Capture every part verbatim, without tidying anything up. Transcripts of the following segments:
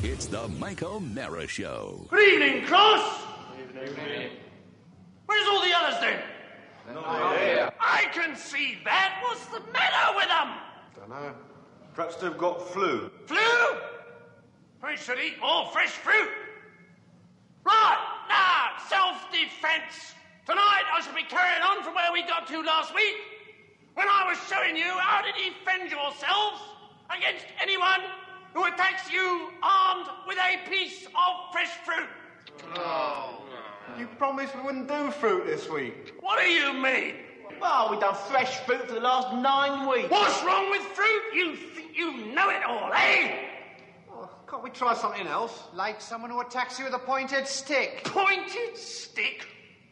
It's the Mike O'Mara Show. Good evening, Cross. Good evening. Where's all the others then? Not here. I can see that. What's the matter with them? Don't know. Perhaps they've got flu. Flu? We should eat more fresh fruit. Right, now, self-defense. Tonight I shall be carrying on from where we got to last week, when I was showing you how to defend yourselves against anyone who attacks you armed with a piece of fresh fruit. Oh. You promised we wouldn't do fruit this week. What do you mean? Well, we've done fresh fruit for the last nine weeks. What's wrong with fruit? You think you know it all, eh? Oh, can't we try something else? Like someone who attacks you with a pointed stick. Pointed stick?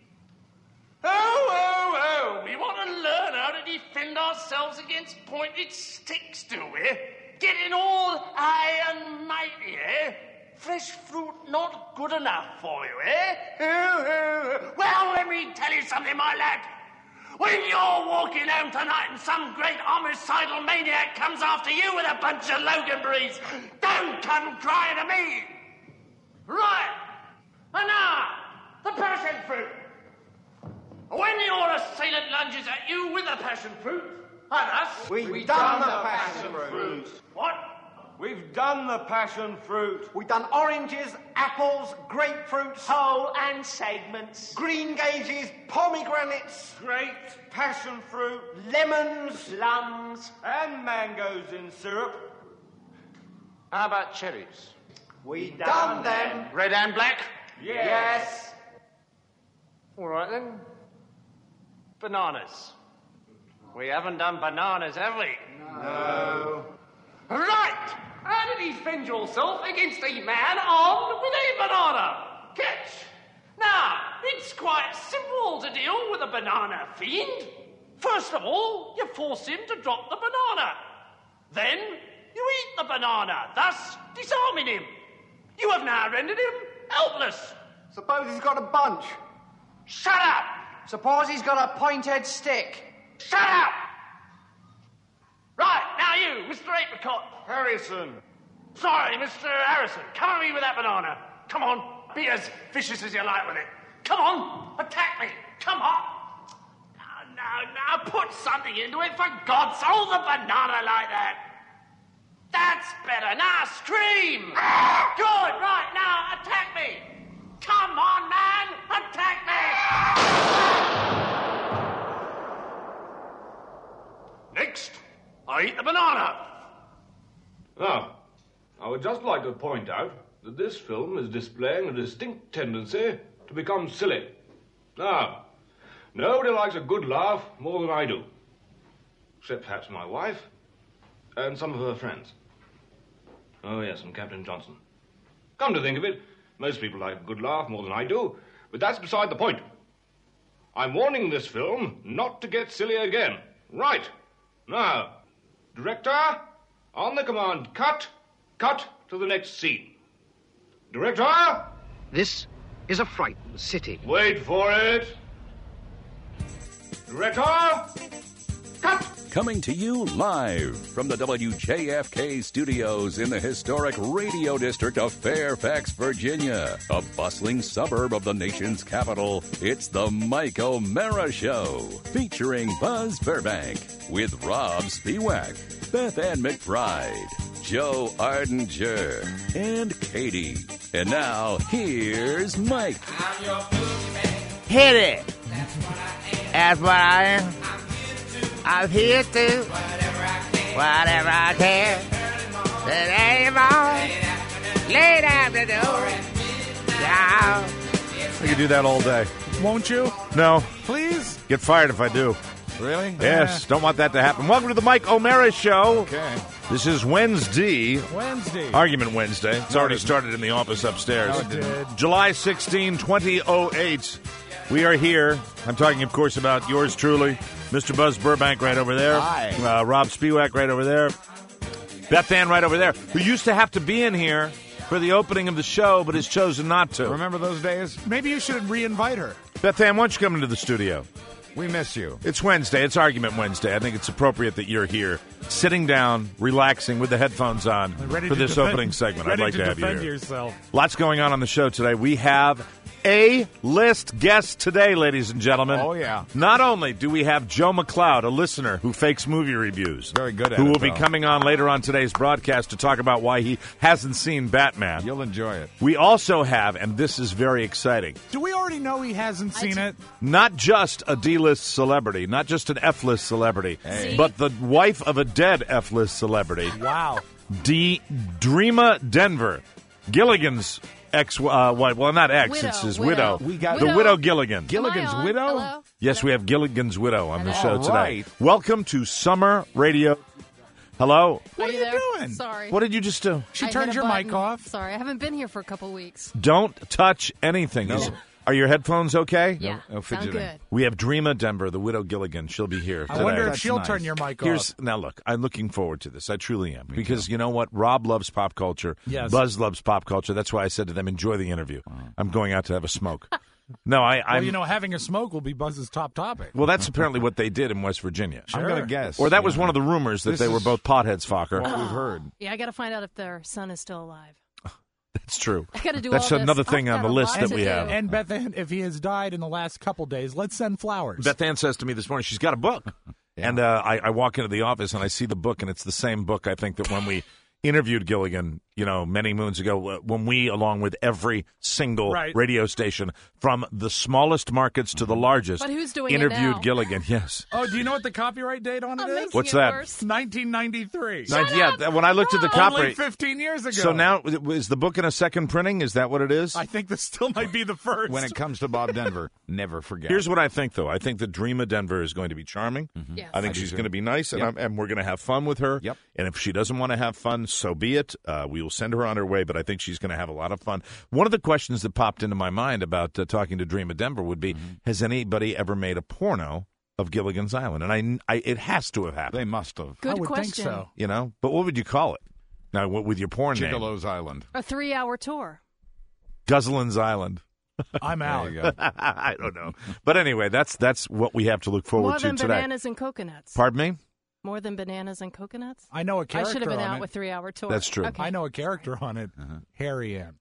Oh, oh, oh. We want to learn how to defend ourselves against pointed sticks, do we? Getting all high and mighty, eh? Fresh fruit not good enough for you, eh? Oh, oh, oh. Well, let me tell you something, my lad. When you're walking home tonight and some great homicidal maniac comes after you with a bunch of Loganberries, don't come crying to me. Right. And now, the passion fruit. When your assailant lunges at you with a passion fruit, at us... We've, We've done, done the the passion, passion fruit. fruit. What? We've done the passion fruit. We've done oranges, apples, grapefruits, Whole and segments. green gages, pomegranates, grapes, passion fruit, lemons, Plums. and mangoes in syrup. How about cherries? We've done, them. Red and black? Yes. All right, then. Bananas. We haven't done bananas, have we? No. Right. How to defend yourself against a man armed with a banana. Catch. Now, it's quite simple to deal with a banana fiend. First of all, you force him to drop the banana. Then, you eat the banana, thus disarming him. You have now rendered him helpless. Suppose he's got a bunch. Shut up! Suppose he's got a pointed stick. Shut up! Right, now you, Mister Apricot. Harrison. Sorry, Mister Harrison. Come at me with that banana. Come on, be as vicious as you like with it. Come on, attack me. Come on. Now, now, now, put something into it, for God's sake. Hold the banana like that. That's better. Now, scream. Good, right, now, attack me. Come on, man, attack me. Next, I eat the banana. Now, I would just like to point out that this film is displaying a distinct tendency to become silly. Now, nobody likes a good laugh more than I do, except perhaps my wife and some of her friends. Oh, yes, and Captain Johnson. Come to think of it, most people like a good laugh more than I do, but that's beside the point. I'm warning this film not to get silly again. Right. Now, director, on the command, cut, cut to the next scene. Director? This is a frightened city. Wait for it. Director? Cut! Coming to you live from the W J F K studios in the historic radio district of Fairfax, Virginia, a bustling suburb of the nation's capital. It's the Mike O'Mara Show, featuring Buzz Burbank with Rob Spiewak, Beth Ann McBride, Joe Ardinger, and Katie. And now, here's Mike. I'm your boogeyman. Hit it. That's what I am. That's what I am. I'm here to do Whatever I can. whatever I can. Today morning, late afternoon. Yeah. I could do that all day. Won't you? No. Please? Get fired if I do. Really? Yes, don't want that to happen. Welcome to the Mike O'Mara Show. Okay. This is Wednesday. Wednesday. Argument Wednesday. It's No, already it isn't. started in the office upstairs. No, it did. July sixteenth, twenty oh eight. We are here. I'm talking, of course, about yours truly, Mister Buzz Burbank right over there. Hi. Uh, Rob Spiewak right over there. Beth Ann right over there, who used to have to be in here for the opening of the show, but has chosen not to. Remember those days? Maybe you should re-invite her. Beth Ann, why don't you come into the studio? We miss you. It's Wednesday. It's Argument Wednesday. I think it's appropriate that you're here, sitting down, relaxing with the headphones on Ready for to this defend- opening segment. ready I'd like to to have you defend here. yourself. Lots going on on the show today. We have A-list guests today, ladies and gentlemen. Oh, yeah. Not only do we have Joe McLeod, a listener who fakes movie reviews. Very good at Who it, will be though. coming on later on today's broadcast to talk about why he hasn't seen Batman. You'll enjoy it. We also have, and this is very exciting, Do we already know he hasn't seen it? not just a D-list celebrity, not just an F-list celebrity, Hey. but the wife of a dead F-list celebrity, Wow. D. Dreama Denver, Gilligan's ex, uh, what, well, not ex, Widow, it's his widow. widow. We got the Widow. widow Gilligan. Gilligan's Am I on? widow? Hello? Yes, we have Gilligan's widow on the show All today. right. Welcome to Summer Radio. Hello. What are you there? doing? Sorry. What did you just do? She I turned hit a your button. mic off. Sorry, I haven't been here for a couple weeks. Don't touch anything. No. Is- Are your headphones okay? Yeah, no sound fidgeting. good. We have Dreama Denver, the widow Gilligan. She'll be here I today. wonder if That's she'll nice. turn your mic Here's off. now. Look, I'm looking forward to this. I truly am because you know what? Rob loves pop culture. Yes. Buzz loves pop culture. That's why I said to them, "Enjoy the interview." I'm going out to have a smoke. No, I. Well, I'm, you know, having a smoke will be Buzz's top topic. well, that's apparently what they did in West Virginia. Sure. I'm going to guess. Or that was yeah. one of the rumors that This they were is both potheads, Fokker. what we've heard. Yeah, I got to find out if their son is still alive. That's true. I got to do That's all this. another I've thing on got the a list lot that to we do. have. And Beth Ann, if he has died in the last couple days, let's send flowers. Beth Ann says to me this morning, she's got a book. And uh, I, I walk into the office and I see the book, and it's the same book, I think, that when we interviewed Gilligan, you know, many moons ago, uh, when we, along with every single Right. radio station, from the smallest markets to the largest, But who's doing it interviewed now? Gilligan. Yes. Oh, do you know what the copyright date on it I'm is? making What's it that? worse. nineteen ninety-three. Nice- yeah, th- when I looked at the Only copyright. fifteen years ago. So now, is the book in a second printing? Is that what it is? I think this still might be the first. When it comes to Bob Denver, never forget. Here's what I think, though. I think that Dreama Denver is going to be charming. Yes. I think I do she's too. going to be nice, and, Yep. I'm, and we're going to have fun with her. Yep. And if she doesn't want to have fun, so be it. Uh, we will send her on her way, but I think she's going to have a lot of fun. One of the questions that popped into my mind about uh, talking to Dreama Denver would be, has anybody ever made a porno of Gilligan's Island? And I, I it has to have happened. They must have. Good I would question. think so. You know? But what would you call it? Now, what, with your porn name? Gigolo's Island. A three-hour tour. Guzzlin's Island. I'm out. There you go. I don't know. But anyway, that's that's what we have to look forward More to than today. bananas and coconuts. Pardon me? More than bananas and coconuts. I know a I character should have been on out it. with three-hour tour. That's true. Okay. I know a character on it. Uh-huh. Harry Ann.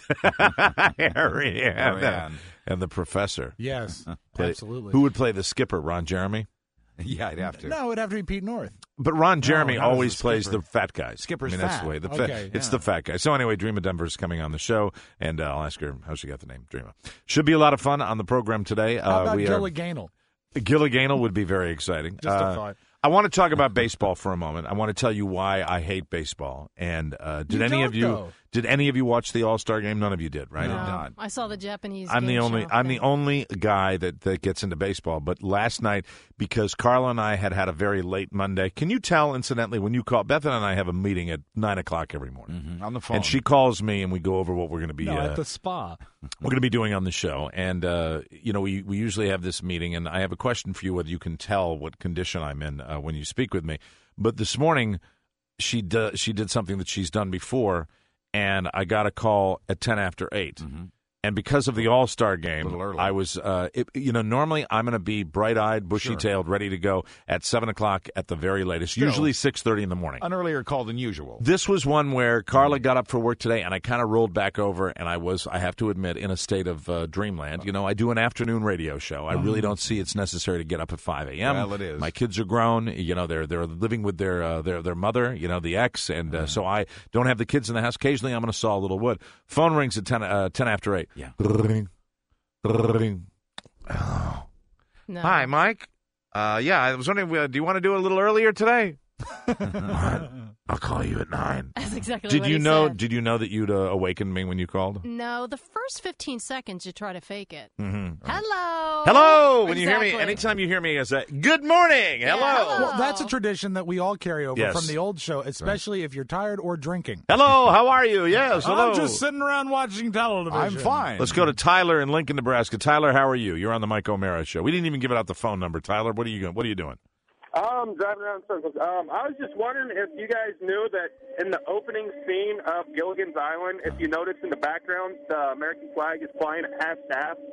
Harry Ann. Harry Ann. And the professor. Yes, Play- absolutely. Who would play the skipper? Ron Jeremy? Yeah, I'd have to. No, it'd have to be Pete North. But Ron Jeremy not as always the plays skipper. the fat guy. Skipper's I mean, that's fat. the way. The fa- Okay, it's yeah. the fat guy. So anyway, Dreama Denver is coming on the show, and uh, I'll ask her how she got the name Dreama. Should be a lot of fun on the program today. How uh, about we Gilliganal? are Gilliganal would be very exciting. Just a Uh, thought. I want to talk about baseball for a moment. I want to tell you why I hate baseball. And uh, did You any of don't, you though. did any of you watch the All Star game? None of you did, right? No, I saw the Japanese. I'm the game only show I'm the thing. only guy that, that gets into baseball. But last night, because Carla and I had had a very late Monday, can you tell, incidentally, when you call, Beth and I have a meeting at nine o'clock every morning. Mhm, on the phone. And she calls me, and we go over what we're going to be No, uh, at the spa. we're going to be doing on the show. And, uh, you know, we, we usually have this meeting, and I have a question for you, whether you can tell what condition I'm in uh, when you speak with me. But this morning, she, do, she did something that she's done before, and I got a call at ten after eight. Mm-hmm. And because of the All-Star game, Little early. I was, uh, it, you know, normally I'm going to be bright-eyed, bushy-tailed, ready to go at seven o'clock at the very latest, Still. usually six thirty in the morning. An earlier call than usual. This was one where Carla got up for work today, and I kind of rolled back over, and I was, I have to admit, in a state of uh, dreamland. You know, I do an afternoon radio show. I really don't see it's necessary to get up at five a.m. Well, it is. My kids are grown. You know, they're they're living with their uh, their their mother. You know, the ex, and uh, so I don't have the kids in the house. Occasionally, I'm going to saw a little wood. Phone rings at ten uh, ten after eight. Yeah. Oh. No. Hi, Mike. Uh, yeah, I was wondering, uh, do you want to do it a little earlier today? I'll call you at nine. That's exactly Did what you he know? said. Did you know that you'd uh, awakened me when you called? No, the first fifteen seconds you try to fake it. Mm-hmm. Hello. Hello. When you hear Exactly. me, anytime you hear me, I say, "Good morning." Yeah, Hello. hello. Well, that's a tradition that we all carry over Yes. from the old show, especially if you're tired or drinking. Hello. How are you? Yes. Hello. I'm just sitting around watching television. I'm fine. Let's go to Tyler in Lincoln, Nebraska. Tyler, how are you? You're on the Mike O'Mara show. We didn't even give out the phone number. Tyler, what are you going? What are you doing? Um, driving around in circles. Um, I was just wondering if you guys knew that in the opening scene of Gilligan's Island, if you notice in the background, the American flag is flying at half-staff.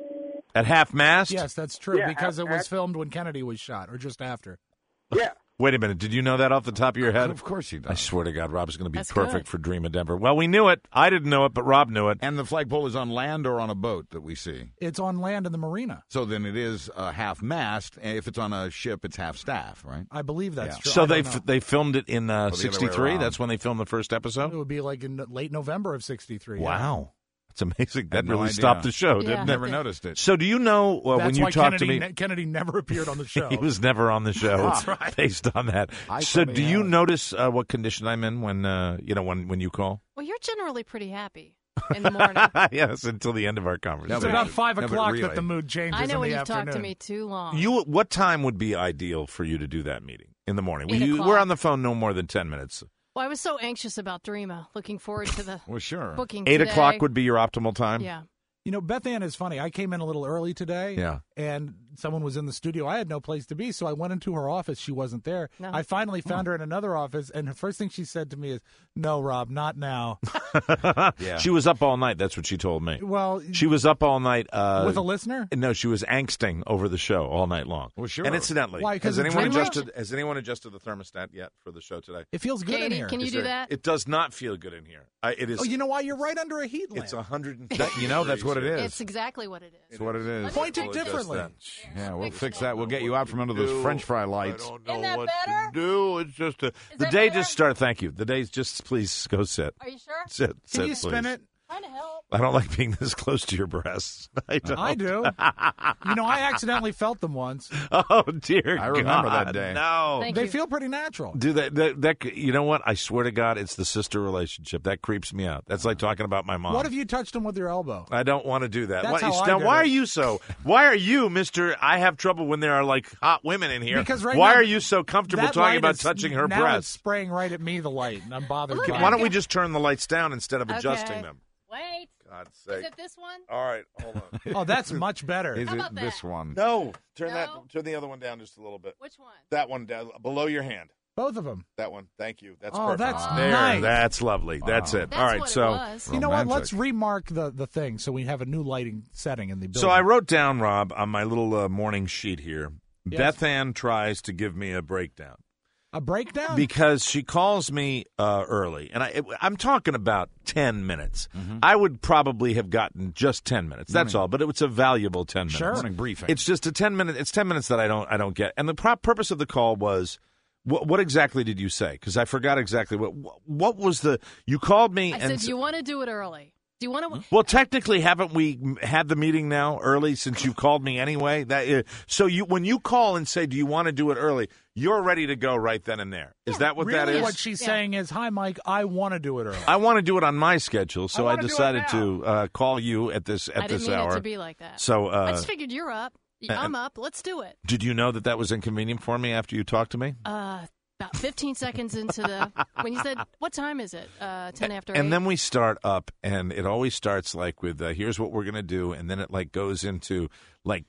At half-mast? Yes, that's true, Yeah, because it was half-mast. filmed when Kennedy was shot, or just after. Yeah. Wait a minute. Did you know that off the top of your head? Of course you do. I swear to God, Rob is going to be That's perfect good. for Dream of Denver. Well, we knew it. I didn't know it, but Rob knew it. And the flagpole is on land or on a boat that we see. It's on land in the marina. So then it is uh, half mast. And if it's on a ship, it's half staff, right? I believe that's Yeah. true. So I they don't f- know. they filmed it in uh, the other way sixty-three? around. That's when they filmed the first It episode? would be like in late November of sixty-three. yeah. Wow. That's amazing. That Had no really idea. stopped the show, Yeah. didn't it? Never noticed it. So do you know uh, That's when you why talked Kennedy, to me? ne- Kennedy never appeared on the show. He was never on the show. That's right. Based on that. I So thought do he you had. notice uh, what condition I'm in when uh, you know when, when you call? Well, you're generally pretty happy in the morning. Yes, until the end of our It's conversation. but- about five No, but o'clock really. that the mood changes I know in when the you've afternoon. talked to me too long. You, what time would be ideal for you to do that meeting in the morning? Eight You- o'clock. we're on the phone no more than ten minutes. Well, I was so anxious about Dreama. Looking forward to the Well, sure. booking Eight today. o'clock would be your optimal time. Yeah. You know, Beth Ann is funny. I came in a little early today. Yeah. And someone was in the studio. I had no place to be, so I went into her office. She wasn't there. No. I finally found her in another office, and the first thing she said to me is, "No, Rob, not now." Yeah. She was up all night. That's what she told me. Well, She was up all night. Uh, with a listener? No, she was angsting over the show all night long. Well, sure. And incidentally, Why, 'cause has of anyone Dreamer? adjusted? Has anyone adjusted the thermostat yet for the show today? It feels good in Katie, here. can you Is do there- that? It does not feel good in here. I, it is. Oh, you know why? You're right under a heat lamp. It's a hundred. You know, that's what it is. It's exactly what it is. That's what it is. Let me Point it fix differently. Yeah, we'll fix that. We'll get you out from under those French fry lights. I don't know Isn't that what better? to do. It's just a. The that day better? just started. Thank you. The day's just. Please go sit. Are you sure? Sit. Can sit, you spin please. it? Trying to help. I don't like being this close to your breasts. I don't. I do. You know, I accidentally felt them once. Oh dear I remember God, that day. No. Thank They you. feel pretty natural. Do that, that? That you know what? I swear to God, it's the sister relationship that creeps me out. That's like talking about my mom. What if you touched them with your elbow? I don't want to do that. That's why, how I now, did why it. are you so? Why are you, Mister I have trouble when there are like hot women in here. Because right why now, are you so comfortable that talking light about is- touching her now It's breasts? spraying right at me, the light, and I'm bothered Look by at it. Why don't we just turn the lights down instead of Okay. adjusting them? Wait. God's sake! Is it this one? All right, hold on. Oh, that's much better. Is How it about this that? one? No, turn No? that. Turn the other one down just a little bit. Which one? That one down below your hand. Both of them. That one. Thank you. That's Oh, perfect. that's there. nice. That's lovely. That's it. That's All right. what so. it was. You know what? Romantic. Let's remark the, the thing so we have a new lighting setting in the building. So I wrote down, Rob, on my little uh, morning sheet here. Yes. Beth Ann tries to give me a breakdown a breakdown? because she calls me uh, early, and I, I'm talking about ten minutes. Mm-hmm. I would probably have gotten just ten minutes. That's all, but it was a valuable ten minutes. Sure. Morning briefing. It's just a ten minute. It's ten minutes that I don't. I don't get. And the pro- purpose of the call was. What, what exactly did you say? Because I forgot exactly what. What was the? You called me I and said, s- do you want to do it early? Do you want to? well, technically, haven't we had the meeting now early since you called me anyway? That uh, so you when you call and say, "Do you want to do it early?" You're ready to go right then and there. Is that what really that is? what she's Yeah. saying is, hi, Mike, I want to do it early. I want to do it on my schedule, so I I, wanna do it decided now. to uh, call you at this at I didn't this mean hour. it to be like that. So, uh, I just figured you're up. I'm up. Let's do it. did you know that that was inconvenient for me after you talked to me? Uh, about fifteen seconds into the when you said, "What time is it?" Uh, ten after. And eight. then we start up, and it always starts like with, uh, here's what we're going to do. And then it like goes into like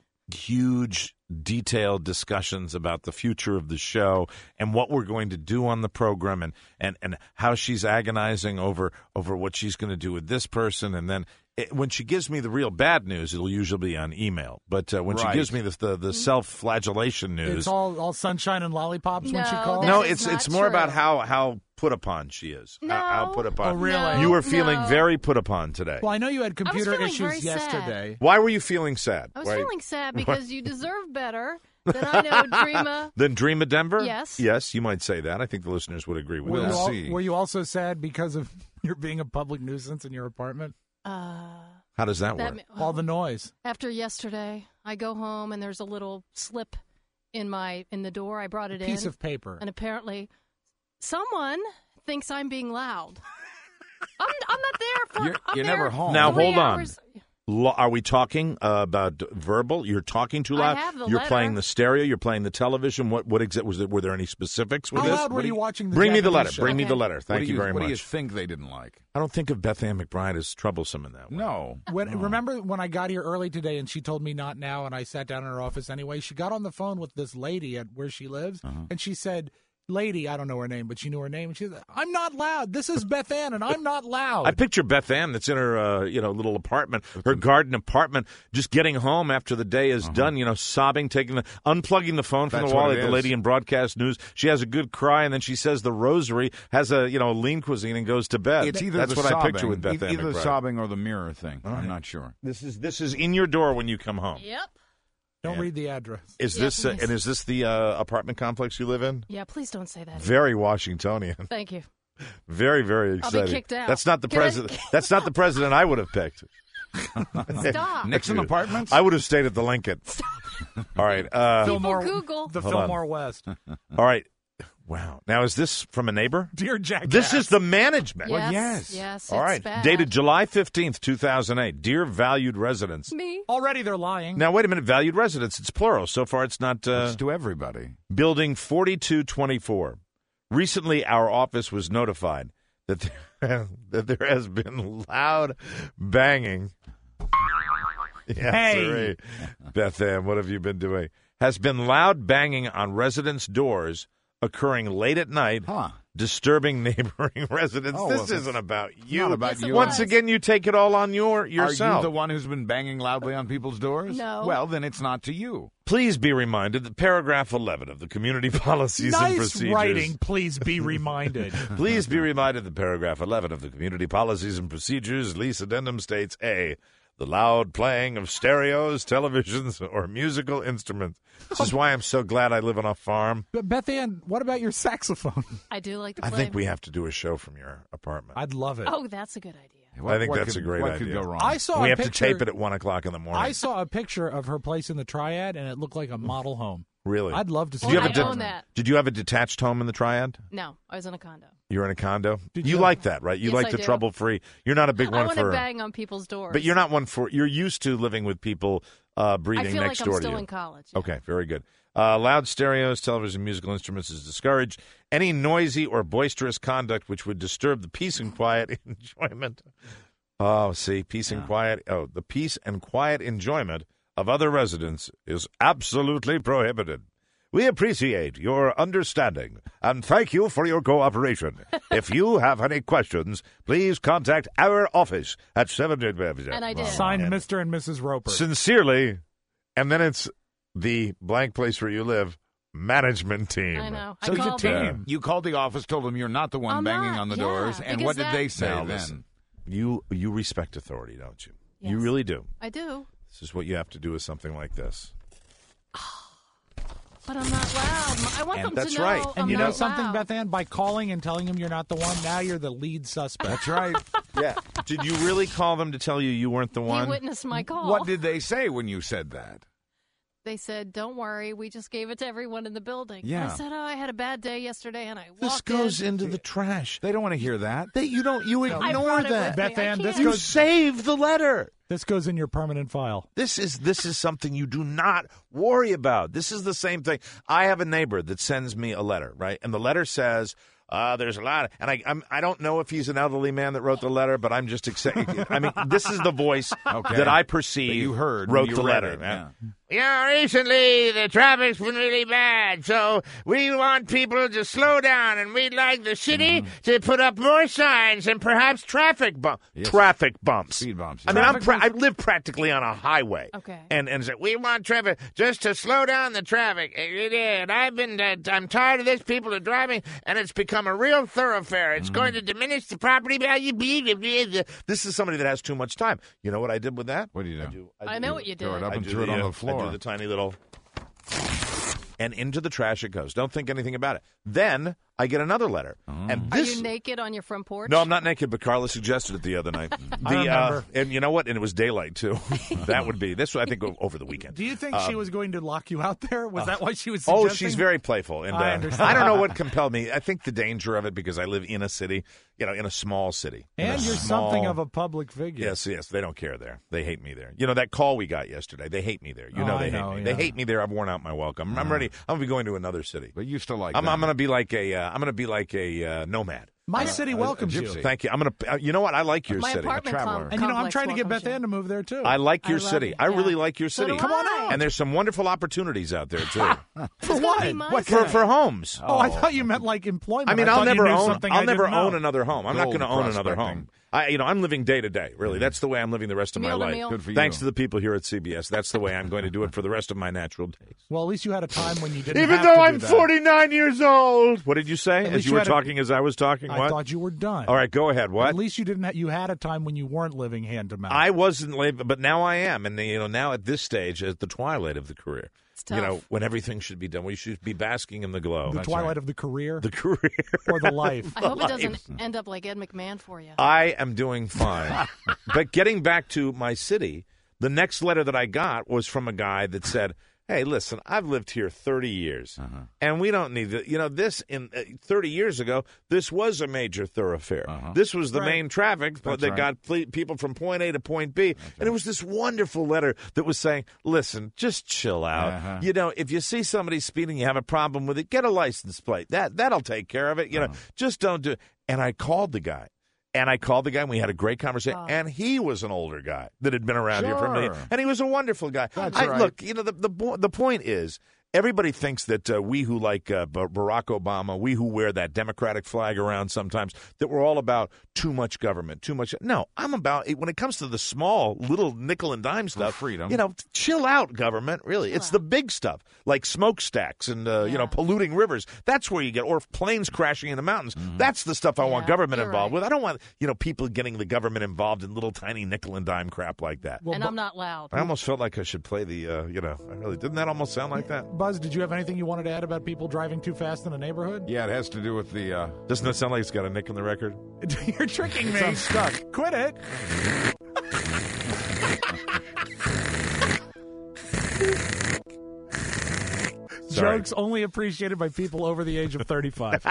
huge, detailed discussions about the future of the show and what we're going to do on the program and, and, and how she's agonizing over, over what she's going to do with this person. And then it, when she gives me the real bad news, it'll usually be on email. But uh, when Right. she gives me the, the, the self-flagellation news. It's all, all sunshine and lollipops when she No, calls? that no, is it's not it's more true. about how, how put upon she is. No. How, how put upon. Oh, really? No, You were feeling no. very put upon today. Well, I know you had I was computer feeling very issues sad. yesterday. Why were you feeling sad? I was Why- feeling sad because you deserve better than I know, Dreama. Then Dream of Denver? Yes. Yes, you might say that. I think the listeners would agree with Were, that. you al- see. were you also sad because of your being a public nuisance in your apartment? Uh, How does that, that work? ma- All the noise. after yesterday, I go home and there's a little slip in my in the door. I brought it in. Piece of paper. And apparently, someone thinks I'm being loud. I'm, I'm not there for. You're- I'm you're there never home. Now, three hold on. hours. Lo- Are we talking uh, about verbal? You're talking too I loud. have the You're letter. playing the stereo. You're playing the television. What? What exactly was it? Were there any specifics with How this? loud were What do you watching the Bring me the Japanese letter. show? Bring me the Okay. letter. What Thank do you, very What much. do you think they didn't like? I don't think of Beth Ann McBride as troublesome in that way. No. When, Remember when I got here early today and she told me not now and I sat down in her office anyway? She got on the phone with this lady at where she lives Uh-huh. and she said, lady, I don't know her name, but she knew her name, and she said, I'm not loud. This is Beth Ann, and I'm not loud. I picture Beth Ann that's in her, uh, you know, little apartment, her garden apartment, just getting home after the day is uh-huh. done, you know, sobbing, taking the, unplugging the phone from That's the wall what like it the is. lady in broadcast news. She has a good cry, and then she says the rosary, has a, you know, lean cuisine, and goes to bed. It's either That's the what sobbing, I picture with Beth e- Ann either the McBride. sobbing or the mirror thing. All I'm right. not sure. This is this is in your door when you come home. Yep. Don't Yeah. read the address. Is Yeah, this uh, please. and is this the uh, apartment complex you live in? Yeah, please don't say that. Very Washingtonian. Thank you. Very, very I'll exciting. be kicked out. That's not the Can I- president. That's not the president I would have picked. Stop. Nixon Apartments? I would have stayed at the Lincoln. All right. Uh, Fillmore, Google. The Hold on. Fillmore West. all right. Wow. Now, is this from a neighbor? Dear Jackass. This is the management. Yes, Well, yes. yes, All it's right. bad. Dated July fifteenth, two thousand eight. Dear valued residents. Me. Already they're lying. Now, wait a minute. Valued residents. It's plural. So far, it's not. Uh, It's to everybody. Building forty-two twenty-four. Recently, our office was notified that there, that there has been loud banging. Yeah, Hey. sorry. Beth Ann, what have you been doing? Has been loud banging on residents' doors occurring late at night, Huh. disturbing neighboring residents. Oh, this well, isn't about you. not about Yes, it you. Once was. again, you take it all on your Are yourself. you the one who's been banging loudly on people's doors? No. Well, then it's not to you. Please be reminded that paragraph eleven of the community policies and Nice procedures. writing, please be reminded. Please be reminded that paragraph eleven of the Community Policies and Procedures lease addendum states A, the loud playing of stereos, televisions, or musical instruments. This is why I'm so glad I live on a farm. But Beth Ann, what about your saxophone? I do like to I play. think we have to do a show from your apartment. I'd love it. Oh, that's a good idea. What- I think what that's could- a great what idea. could go wrong? I saw we a have picture, to tape it at one o'clock in the morning. I saw a picture of her place in the Triad, and it looked like a model home. Really? I'd love to see Did you Well, have a I de- own that. Did you have a detached home in the Triad? No, I was in a condo. You're in a condo. Did you you- like that, right? You Yes, like I the do. trouble-free. You're not a big I one want for. to bang on people's doors. But you're not one for. You're used to living with people uh, breathing I feel next like I'm door still to you. in college. yeah. Okay, very good. Uh, loud stereos, television, musical instruments is discouraged. Any noisy or boisterous conduct which would disturb the peace and quiet enjoyment. Oh, see, peace and quiet. Oh, the peace and quiet enjoyment of other residents is absolutely prohibited. We appreciate your understanding and thank you for your cooperation. If you have any questions, please contact our office at seven. And I did. Signed, Mister and Missus Roper. Sincerely, and then it's the blank place where you live management team. I know. So I you, called team. them. you called the office, told them you're not the one I'm banging not, on the yeah, doors, and because what did that- they say Now, then? listen, you you respect authority, don't you? You Yes. really do. I do. This is what you have to do with something like this. But I'm not loud. I want And them that's to know right. I'm And you not know something, loud. Beth Ann? By calling and telling them you're not the one, now you're the lead suspect. That's right. Yeah. Did you really call them to tell you you weren't the He one? witnessed my call. What did they say when you said that? They said, "Don't worry, we just gave it to everyone in the building." Yeah. I said, "Oh, I had a bad day yesterday, and I walked This goes in." into the trash. They don't want to hear that. That you don't. You I ignore brought it that. with Beth me. I Ann, this can't. You goes- save the letter. This goes in your permanent file. This is this is something you do not worry about. This is the same thing. I have a neighbor that sends me a letter, right? And the letter says, uh, there's a lot, of, and I I'm, I don't know if he's an elderly man that wrote the letter, but I'm just excited. I mean, this is the voice Okay. that I perceive That you heard when wrote you the read letter. it, yeah. You know, recently the traffic's been really bad, so we want people to slow down, and we'd like the city Mm-hmm. to put up more signs and perhaps traffic bumps. Yes. Traffic bumps. Speed bumps. I mean, I'm Traffic pra- I bumps. live practically on a highway. Okay. And and so We want traffic just to slow down the traffic. And I've been, uh, I'm tired of this. People are driving, and it's become a real thoroughfare. It's going to diminish the property value. this is somebody that has too much time. You know what I did with that? What do you do? I, do, I know what you Throw did. it up I and do threw it on uh, the floor. I do the tiny little, and into the trash it goes. Don't think anything about it. Then I get another letter, and Are this. you naked on your front porch? No, I'm not naked, but Carla suggested it the other night. The, I remember. Uh, and you know what? And it was daylight, too. That would be. This, I think, over the weekend. Do you think she Um, was going to lock you out there? Was that why she was Oh, suggesting? she's very playful. And I uh, understand. I don't know what compelled me. I think the danger of it, because I live in a city, you know, in a small city. In And a you're small- something of a public figure. Yes, yes. They don't care there. They hate me there. You know, that call we got yesterday, they hate me there. You Oh, know I they know, hate me. yeah. They hate me there. I've worn out my welcome. I'm ready. I'm going to be going to another city. But you still like I'm, them. I'm going to be like a. Uh, I'm going to be like a uh, nomad. My city welcomes you. Thank you. I'm gonna. Uh, you know what? I like your My city. apartment com- And you know, I'm complex trying to get welcomes Beth Ann to move there too. I like your I love city. it, I yeah. really like your So city. do Come on I. out. And there's some wonderful opportunities out there too. For what? What for for homes. Oh, I thought you meant like employment. I mean, I I'll thought you never knew own. something I'll I never didn't own know. another home. I'm not Gold going to own another prospecting. home. I, you know, I'm living day to day. Really, that's the way I'm living the rest of Meal my to life. meal. Good for you. Thanks to the people here at C B S. That's the way I'm going to do it for the rest of my natural days. Well, at least you had a time when you didn't. Even have though to I'm do that. forty-nine years old. What did you say? At As least you you were had a- talking, as I was talking. I What? thought you were done. All right, go ahead. What? At least you didn't. Ha- you had a time when you weren't living hand to mouth. I wasn't late, but now I am, and you know, now at this stage, at the twilight of the career, It's you tough. know, when everything should be done, we should be basking in the glow. the twilight of the career, the career, or the life. I hope it doesn't end up like Ed McMahon for you. I am doing fine. But getting back to my city, the next letter that I got was from a guy that said, hey, listen, I've lived here thirty years, Uh-huh. and we don't need to, you know, this in uh, thirty years ago, this was a major thoroughfare. Uh-huh. This was the Right. main traffic That's that right. got ple- people from point A to point B. And it was this wonderful letter that was saying, listen, just chill out. Uh-huh. You know, if you see somebody speeding, you have a problem with it, get a license plate. That, that'll take care of it. You know, Uh-huh. just don't do it. And I called the guy. And I called the guy, and we had a great conversation. Oh. And he was an older guy that had been around here for a minute. Sure. And he was a wonderful guy. That's I, right. Look, you know, the, the, bo- the point is, everybody thinks that uh, we who like uh, B- Barack Obama, we who wear that Democratic flag around sometimes, that we're all about too much government, too much. No, I'm about, when it comes to the small, little nickel and dime stuff, freedom. you know, chill out, government, really. Chill it's out. the big stuff, like smokestacks and, uh, you know, Yeah. polluting rivers. That's where you get, or planes crashing in the mountains. That's the stuff I want Yeah, government you're involved right. with. I don't want, you know, people getting the government involved in little tiny nickel and dime crap like that. Well, and Bu- I'm not loud. I almost felt like I should play the, uh, you know, I really didn't that almost sound like that? Buzz, did you have anything you wanted to add about people driving too fast in a neighborhood? Yeah, it has to do with the. Uh, Doesn't that sound like it's got a nick in the record? You're tricking me. I'm stuck. Quit it. Sorry. Jokes only appreciated by people over the age of thirty-five.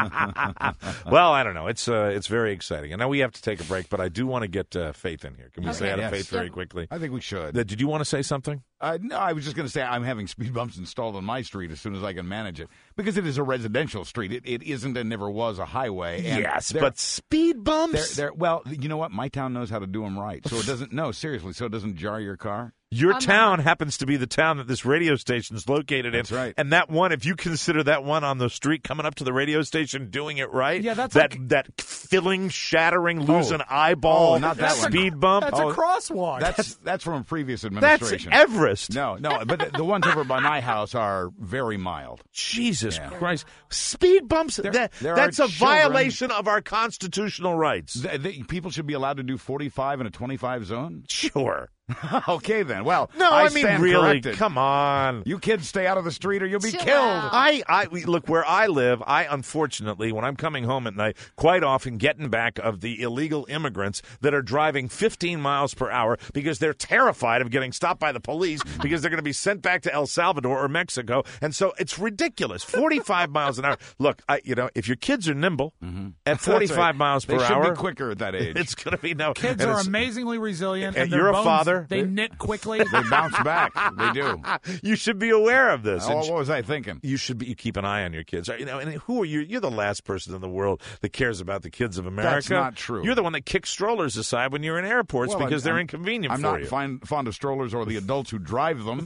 Well, I don't know. It's uh, it's very exciting. And now we have to take a break, but I do want to get uh, Faith in here. Can we Okay. say out of Yes. Faith very Yep. quickly? I think we should. Uh, did you want to say something? Uh, no, I was just going to say I'm having speed bumps installed on my street as soon as I can manage it because it is a residential street. It, it isn't and never was a highway. And Yes, they're- but speed bumps? They're, they're, well, you know what? My town knows how to do them right, so it doesn't. No, seriously, so it doesn't jar your car. Your I'm town not- happens to be the town that this radio station is located in. That's right. And that one, if you consider that one on the street coming up to the radio station doing it right, Yeah, that's that like- that filling, shattering, lose Oh. an eyeball, Oh, not that one. speed bump. That's Oh, a crosswalk. That's that's from a previous That's administration. Everest. No, no, but the, the ones over by my house are very mild. Jesus Yeah. Christ. Speed bumps, that, there that's are a children- violation of our constitutional rights. The, the, people should be allowed to do forty-five in a twenty-five zone. Sure. Okay, then. Well, No, I, mean, stand really, corrected. come on. You kids stay out of the street or you'll be Chill killed. out. I, I we- look where I live. I unfortunately, when I'm coming home at night, quite often getting back of the illegal immigrants that are driving fifteen miles per hour because they're terrified of getting stopped by the police because they're going to be sent back to El Salvador or Mexico, and so it's ridiculous. forty-five miles an hour. Look, I, you know, if your kids are nimble at forty-five That's right. miles per They should hour, be quicker at that age. it's going to be no. Kids and are it's- amazingly resilient. And And, their you're a bones, father. They knit quickly. They bounce back. They do. You should be aware of this. Oh, And what was I thinking? You should be. You keep an eye on your kids. You know, and who are you? You're the last person in the world that cares about the kids of America. That's not true. You're the one that kicks strollers aside when you're in airports Well, because I'm- they're I'm- inconvenient I'm for not you. fond, fond of strollers or the adults who drive them.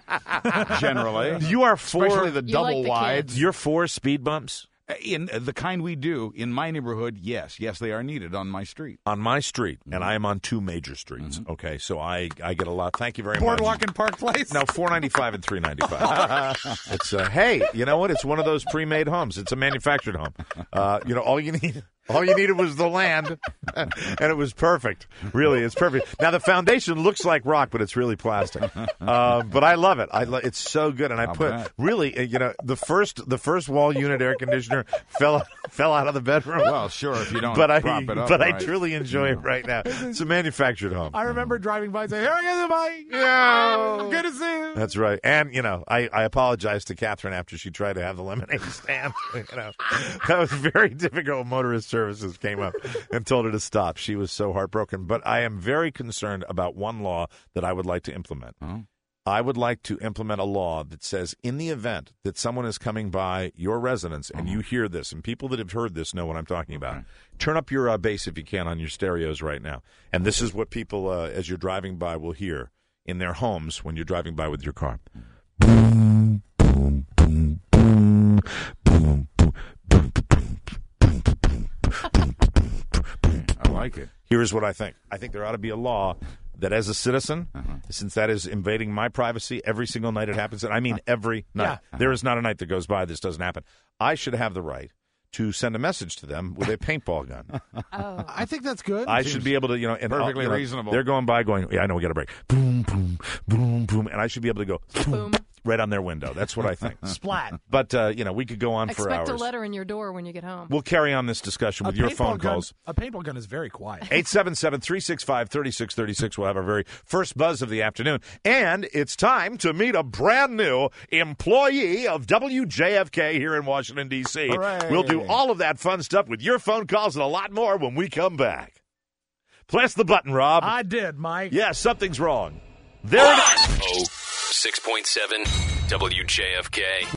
Generally, You are for especially the You double like the wides. kids. You're for speed bumps In uh, the kind we do in my neighborhood, yes, yes, they are needed on my street. on my street, and Mm-hmm. I am on two major streets. Okay, so I I get a lot. Thank you very much. Boardwalk and Park Place. No, four ninety five and three ninety five. It's uh, hey, you know what? It's one of those pre-made homes. It's a manufactured home. Uh, you know, all you need, all you needed was the land, and it was perfect. Really, it's perfect. Now the foundation looks like rock, but it's really plastic. Uh, but I love it. I lo- it's so good, and I I'll put bet. really, uh, you know, the first the first wall unit air conditioner fell fell out of the bedroom. Well, sure, if you don't but I prop it up, but right. I truly enjoy it right now. It's a manufactured home. I remember driving by and saying, "Here I go, bike. Yeah. Good to see you." That's right. And, you know, I, I apologize to Catherine after she tried to have the lemonade stand. You know, that was very difficult. Motorist Services came up and told her to stop. She was so heartbroken. But I am very concerned about one law that I would like to implement. Oh. I would like to implement a law that says in the event that someone is coming by your residence and you hear this, and people that have heard this know what I'm talking about, Okay. turn up your uh, bass if you can on your stereos right now. And this is what people, uh, as you're driving by, will hear in their homes when you're driving by with your car. Boom, boom, boom, boom, boom, boom, boom, boom, boom. I like it. Here's what I think. I think there ought to be a law that as a citizen, Uh-huh. since that is invading my privacy every single night it happens, and I mean every night. Yeah. There is not a night that goes by this doesn't happen. I should have the right to send a message to them with a paintball gun. Oh. I think that's good. I should be able to, you know, and Perfectly you know, reasonable. They're going by going, yeah, I know we got a break. Boom, boom, boom, boom. And I should be able to go boom, right on their window. That's what I think. Splat. But, uh, you know, we could go on for Expect hours. a letter in your door when you get home. We'll carry on this discussion with A your paintball phone gun- calls. A paintball gun is very quiet. eight seven seven, three six five, three six three six. We'll have our very first buzz of the afternoon. And it's time to meet a brand new employee of W J F K here in Washington, D C Hooray. We'll do all of that fun stuff with your phone calls and a lot more when we come back. Press the button, Rob. I did, Mike. Yeah, something's wrong. There it is. Oh, six point seven W J F K.